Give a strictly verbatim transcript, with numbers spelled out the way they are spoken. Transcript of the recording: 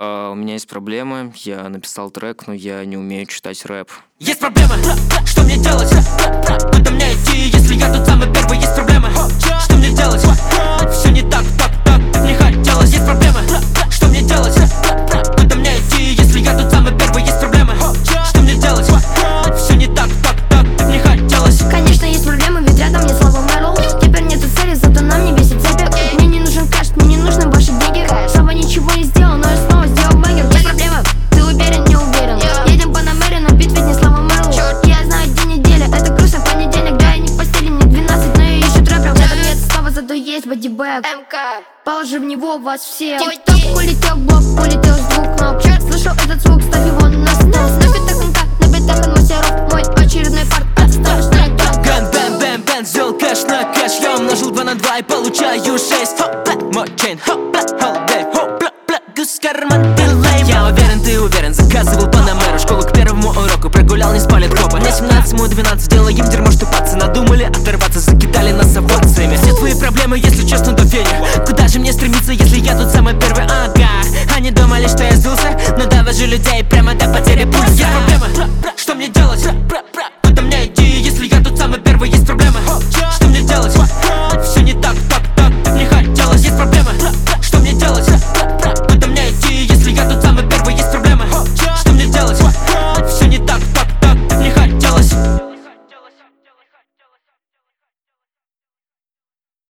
А, у меня есть проблемы, я написал трек, но я не умею читать рэп. Есть проблема, что мне делать? Куда мне идти, если я тут самый первый? Есть проблема, что мне делать? Все не так, так, так, как мне хотелось. Есть проблема, что мне делать? Куда мне идти, если я тут самый первый? Есть проблема, что мне делать? Все не так, так, так, как мне хотелось. Конечно, есть проблемы, ведь рядом нет слова Мэрил. Теперь нету цели, зато нам не бесит цепи. Мне не нужен кэш, мне не нужны ваши деньги. Сама ничего не сделал, но я снова сделал бэнгер. Есть проблема, ты уверен, не уверен? Едем по намеренно, бит ведь не слова Мэрил. Я знаю день недели, это грустно понедельник. Да, я не в постели, мне двенадцать, но я ищу трэпер. Рядом нет слова, зато есть бодибэк. МК, положи в него вас всех. Тик-ток улетел, блок улетел с двух ног. Слышал этот звук, ставь его на снос. На битах МК, на битах мастеров. Мой очередной парт, отсташный трек. Бэм, бэм, бэм, бэм, сделал кэш на кэш. Я умножил два на два и получаю шесть. Хоп-ла, мой чейн, хоп-ла, холдей, хоп-ла, бла, гус, карман, ты лейм. Я уверен, ты уверен, заказывал Панамеру. Школу к первому уроку, прогулял, не спалит копа. Мне семнадцать, ему двенадцать, делаем дерьмо, штупаться. Надумали оторваться, закидали нас овациями. Все твои проблемы, если честно, до фени. Куда же мне стремиться, если я тут самый первый? Ага, они думали, что я сдулся, но довожу людей прямо до потери пульса. Есть проблема, что мне делать?